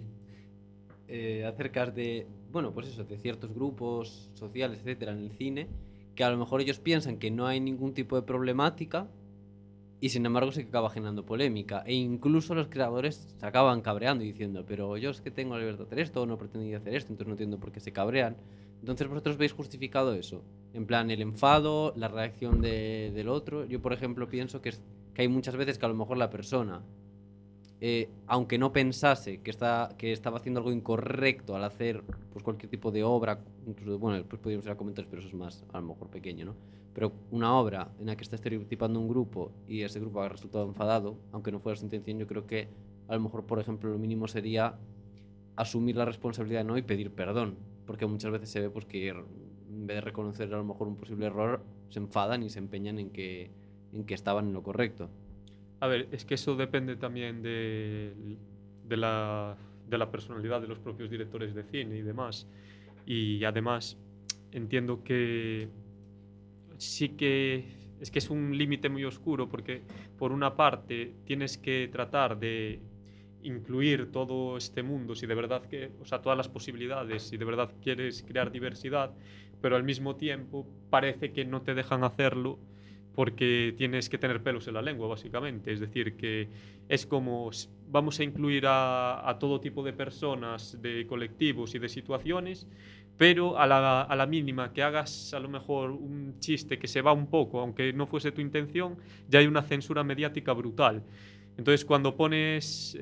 bueno, pues eso, de ciertos grupos sociales, etcétera, en el cine, que a lo mejor ellos piensan que no hay ningún tipo de problemática y sin embargo se acaba generando polémica, e incluso los creadores se acaban cabreando y diciendo, pero yo es que tengo la libertad de hacer esto o no pretendía hacer esto, entonces no entiendo por qué se cabrean. Entonces vosotros veis justificado eso, en plan el enfado, la reacción del otro. Yo por ejemplo pienso que hay muchas veces que a lo mejor la persona, aunque no pensase que estaba haciendo algo incorrecto al hacer pues cualquier tipo de obra, incluso, bueno, después podríamos ir a comentarios, pero eso es más a lo mejor pequeño, ¿no? Pero una obra en la que está estereotipando un grupo y ese grupo ha resultado enfadado, aunque no fuera su intención, yo creo que a lo mejor, por ejemplo, lo mínimo sería asumir la responsabilidad, ¿no? Y pedir perdón, porque muchas veces se ve pues que en vez de reconocer a lo mejor un posible error, se enfadan y se empeñan en que estaban en lo correcto. A ver, es que eso depende también de la de la personalidad de los propios directores de cine y demás. Y además entiendo que sí que es un límite muy oscuro, porque por una parte tienes que tratar de incluir todo este mundo, si de verdad que, o sea, todas las posibilidades, si de verdad quieres crear diversidad, pero al mismo tiempo parece que no te dejan hacerlo porque tienes que tener pelos en la lengua, básicamente. Es decir, que es como vamos a incluir a todo tipo de personas, de colectivos y de situaciones, pero a la mínima que hagas a lo mejor un chiste que se va un poco, aunque no fuese tu intención, ya hay una censura mediática brutal. Entonces, cuando pones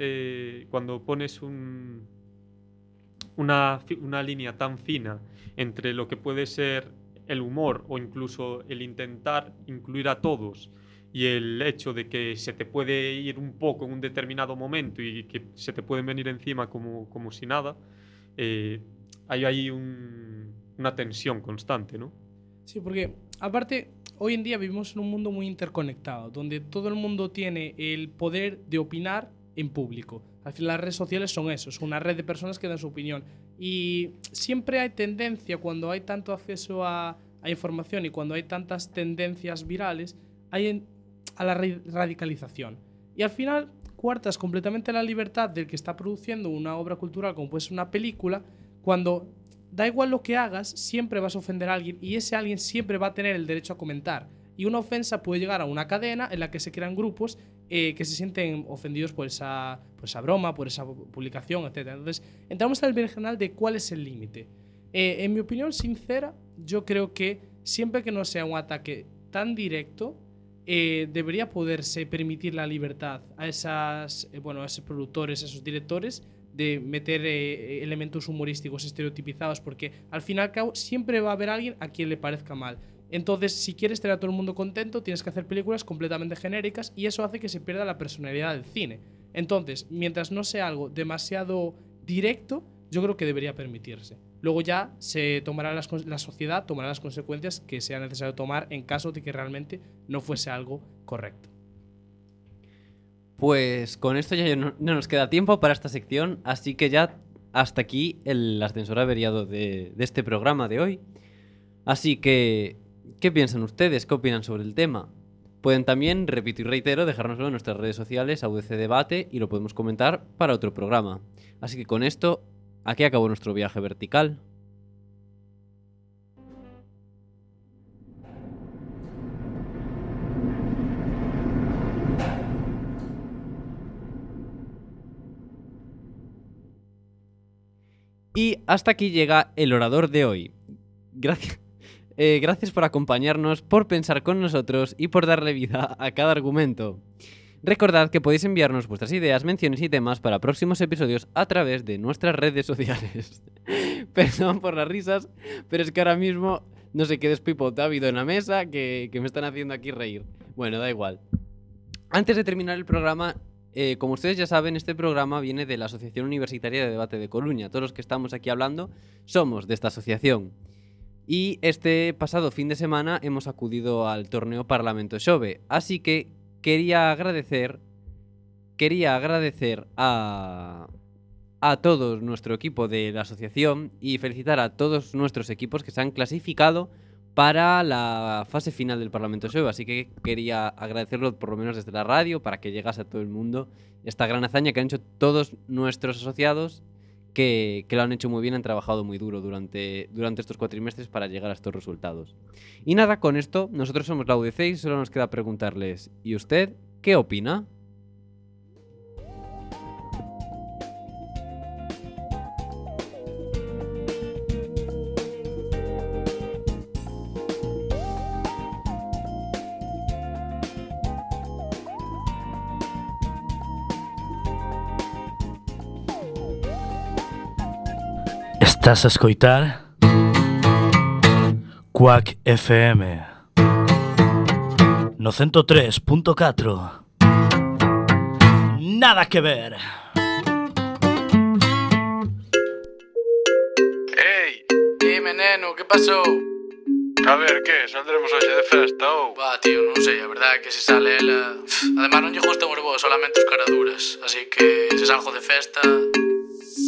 una línea tan fina entre lo que puede ser el humor o incluso el intentar incluir a todos y el hecho de que se te puede ir un poco en un determinado momento y que se te pueden venir encima como si nada, hay ahí una tensión constante, ¿no? Sí, porque aparte, hoy en día vivimos en un mundo muy interconectado, donde todo el mundo tiene el poder de opinar en público. Al final las redes sociales son eso, es una red de personas que dan su opinión. Y siempre hay tendencia, cuando hay tanto acceso a información y cuando hay tantas tendencias virales, a la radicalización. Y al final coartas completamente la libertad del que está produciendo una obra cultural, como puede ser una película, cuando da igual lo que hagas, siempre vas a ofender a alguien y ese alguien siempre va a tener el derecho a comentar. Y una ofensa puede llegar a una cadena en la que se crean grupos que se sienten ofendidos por esa broma, por esa publicación, etc. Entonces, entramos al berenjenal de cuál es el límite. En mi opinión sincera, yo creo que siempre que no sea un ataque tan directo, debería poderse permitir la libertad a esos productores, a esos directores, de meter elementos humorísticos estereotipizados, porque al fin y al cabo siempre va a haber alguien a quien le parezca mal. Entonces, si quieres tener a todo el mundo contento, tienes que hacer películas completamente genéricas y eso hace que se pierda la personalidad del cine. Entonces, mientras no sea algo demasiado directo, yo creo que debería permitirse. Luego ya la sociedad tomará las consecuencias que sea necesario tomar en caso de que realmente no fuese algo correcto. Pues con esto ya no nos queda tiempo para esta sección, así que ya hasta aquí el ascensor averiado de este programa de hoy. Así que, ¿qué piensan ustedes? ¿Qué opinan sobre el tema? Pueden también, repito y reitero, dejárnoslo en nuestras redes sociales, AUDC Debate, y lo podemos comentar para otro programa. Así que con esto, aquí acabó nuestro viaje vertical. Y hasta aquí llega el orador de hoy. Gracias por acompañarnos, por pensar con nosotros y por darle vida a cada argumento. Recordad que podéis enviarnos vuestras ideas, menciones y temas para próximos episodios a través de nuestras redes sociales. Perdón por las risas, pero es que ahora mismo no sé qué despipote ha habido en la mesa que me están haciendo aquí reír. Bueno, da igual. Antes de terminar el programa, como ustedes ya saben, este programa viene de la Asociación Universitaria de Debate de Coruña. Todos los que estamos aquí hablando somos de esta asociación. Y este pasado fin de semana hemos acudido al torneo Parlamento Xove. Así que quería agradecer a todo nuestro equipo de la asociación y felicitar a todos nuestros equipos que se han clasificado para la fase final del Parlamento Xove. Así que quería agradecerlo por lo menos desde la radio para que llegase a todo el mundo esta gran hazaña que han hecho todos nuestros asociados, que lo han hecho muy bien, han trabajado muy duro durante estos cuatrimestres para llegar a estos resultados. Y nada, con esto, nosotros somos la UDC y solo nos queda preguntarles, ¿y usted qué opina? Estás a escoitar Quack FM no 103.4. Nada que ver. Ei, dime, neno, que pasou? A ver, que? Saldremos hoxe de festa ou? Bah, tío, non sei, a verdade é que se sale ela... Ademais non lle gustan os vos, solamente os caraduras. Así que se salgo de festa...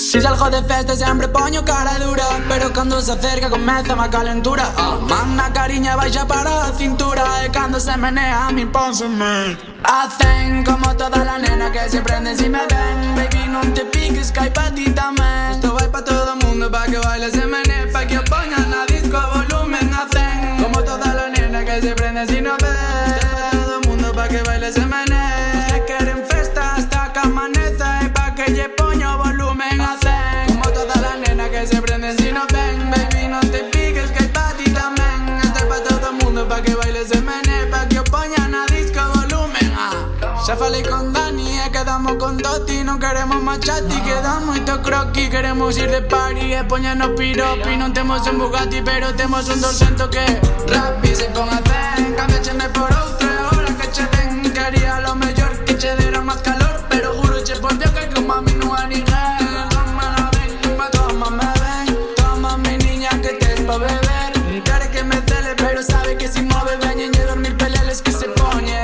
Si salgo de festa sempre poño cara dura, pero cando se acerca comeza má calentura. Manda cariña baixa para a cintura, e cando se menea a min pónseme. Hacen como toda la nena que se prenden si me ven. Baby non te piques que hai pa ti tamén. Esto vai pa todo mundo, pa que baile se menee, pa que o poñan na disco a volumen. Hacen como toda la nena que se prenden si no ven. Esto vai pa todo mundo, pa que baile se menee. Que queren festa hasta que amaneza, e pa que lle poño volumen. Hacen como toda la nena que se prenden si no ven. Baby non te piques que hai pa ti tamén. Esto vai pa todo mundo, pa que baile se menee, pa que o poñan na disco a volumen. Xa falei con Dani e quedamos con Doti. Non queremos machati, queda moito croqui. Queremos ir de party e poñernos piropi. Non temos un Bugatti pero temos un 200 que Rappi se pon a zen. Cámbiacheme por outro e agora que che den. Quería lo mellor que che dera máis calor, pero juro che por Dios que como a mí non hai ninguén. Toma me ven, toma mi niña que tes pa beber. Quere que me cele pero sabe que si move veñen e dormir peleles que se poñen.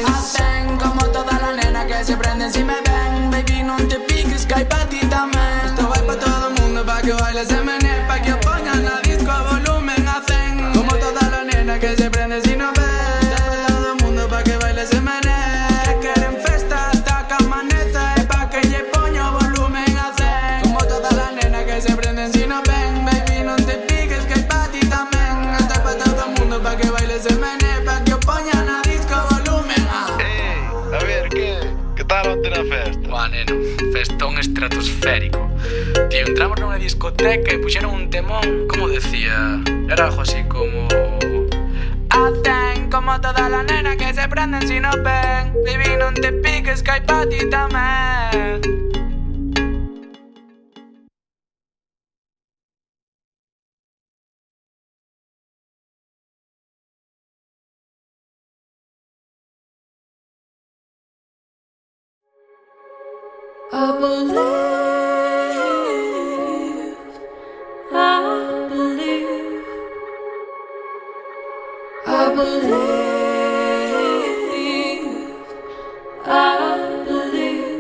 Se prenden si me ven, baby non te piques que hai pa ti tamén. Esto vai pa todo mundo, pa que baile se menee, pa que o poñan na disco a volumen. Hacen como toda la nena que se prende si no ven. Esto vai pa todo mundo, pa que baile se menee. Que queren festa hasta que amaneza, e pa que lle poño volumen. Hacen como toda la nena que se prenden si no ven, baby non te piques que hai pa ti tamén. Esto vai pa todo mundo, pa que baile se menee, pa que o poñan na disco a volumen. A ver, que tal onte na festa? Buah, neno, festón estratosférico. Tío, entramos nunha discoteca e puxeron un temón, como decía, era algo así como... Hacen como toda la nena que se prenden si no ven. Baby non te piques que hai pa ti tamén. I believe, I believe, I believe, I believe.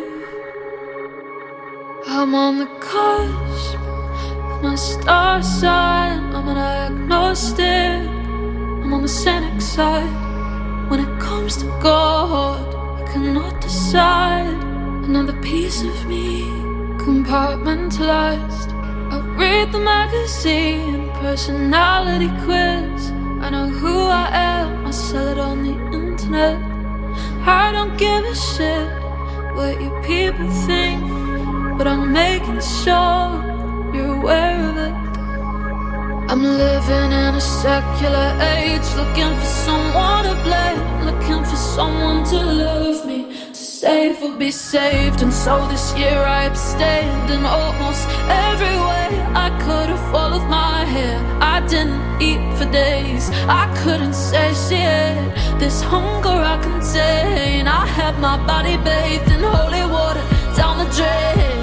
I'm on the cusp of my star sign. I'm an agnostic, I'm on the cynic side. When it comes to God, I cannot decide. Another piece of me, compartmentalized. I read the magazine, personality quiz. I know who I am, I sell it on the internet. I don't give a shit what you people think, but I'm making sure you're aware of it. I'm living in a secular age, looking for someone to blame, looking for someone to love me, save or be saved. And so this year I abstained in almost every way I could have followed my hair. I didn't eat for days, I couldn't satiate this hunger I contain. I had my body bathed in holy water down the drain,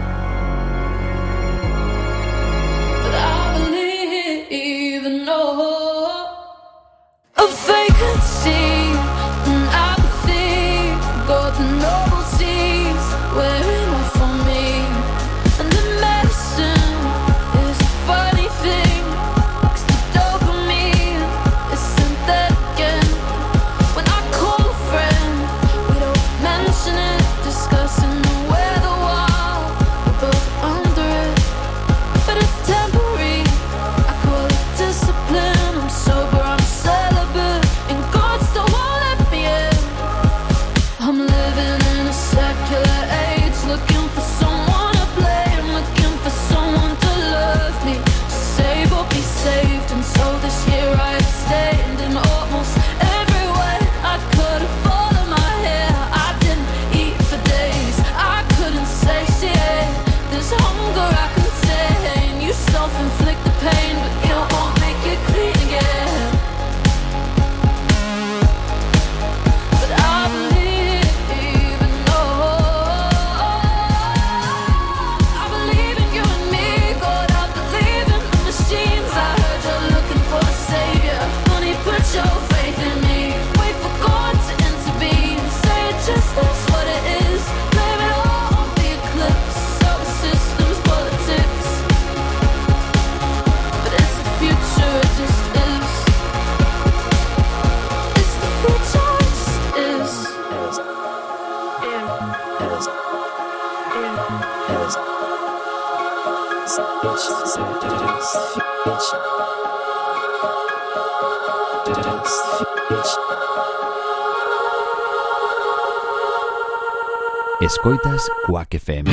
but I believe in all a vacancy, an apathy, got the noble seas wearing off on me. And the medicine is a funny thing, 'cause the dopamine is synthetic. And when I call a friend, we don't mention it, discussing the weather, why Escoitas Quack FM.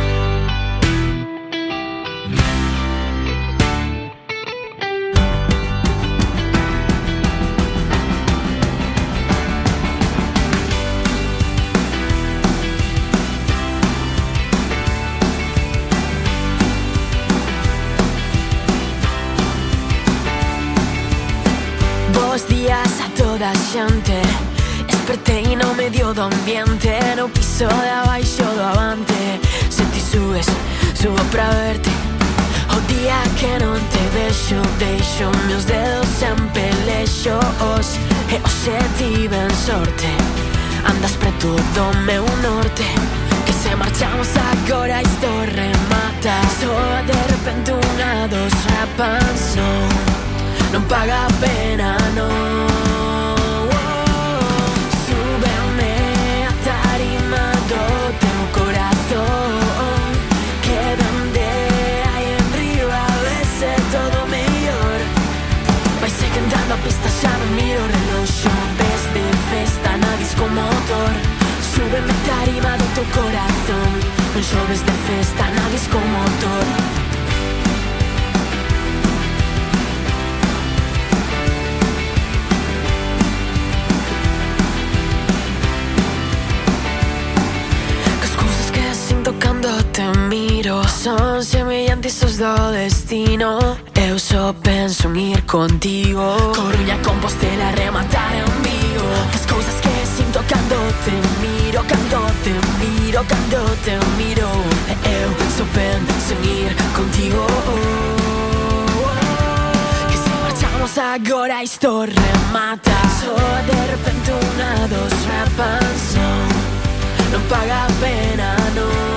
Bos días a toda a xente. Despertei no medio do ambiente, no piso de abaixo do avante. Se ti subes, subo pra verte. O día que non te vexo, deixo meus dedos en pelexos. E hoxe tiven sorte, andas preto do meu norte. Que se marchamos agora isto remata. Soa de repente unha dos rapans, non paga a pena, non. A pista xa non miro o reloxo. Ves de festa na disco motor. Súbeme a tarima do teu corazón. Un xoves de festa na disco motor. Que as cousas que sinto cando te miro son semellantes aos do destino. Eu só penso en ir contigo. Coruña, Compostela, rematar en Vigo. As cousas que sinto cando te miro, cando te miro, cando te miro. Eu só penso en ir contigo. Que se marchamos agora isto remata. Só de repente unha dos rapans, non paga a pena, non.